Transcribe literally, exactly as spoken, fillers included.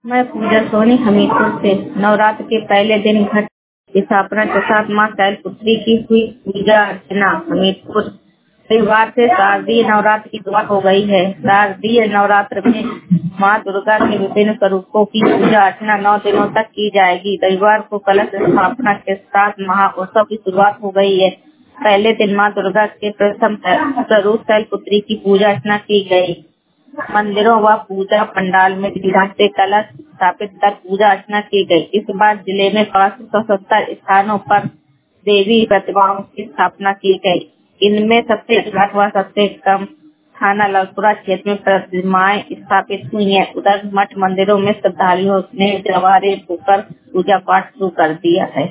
मैं पूजा सोनी हमीरपुर से। नवरात्र के पहले दिन घट स्थापना के साथ मां शैलपुत्री की हुई पूजा अर्चना। हमीरपुर त्योहार से शारदीय नवरात्र की शुरुआत हो गई है। शारदीय नवरात्र में मां दुर्गा के विभिन्न स्वरूपों की पूजा अर्चना नौ दिनों तक की जाएगी। रविवार को कलश स्थापना के साथ महोत्सव की शुरुआत हो गई है। पहले दिन मां दुर्गा के प्रथम स्वरूप शैलपुत्री की पूजा अर्चना की गई। मंदिरों व पूजा पंडाल में विधान से कलश स्थापित कर पूजा अर्चना की गई। इस बार जिले में पाँच सौ सत्तर स्थानों पर देवी प्रतिमाओं की स्थापना की गई। इनमें सबसे अधिक व सबसे कम थाना ललपुरा क्षेत्र में प्रतिमाएं स्थापित हुई हैं। उधर मठ मंदिरों में श्रद्धालुओं ने जवारे होकर पूजा पाठ शुरू कर दिया है।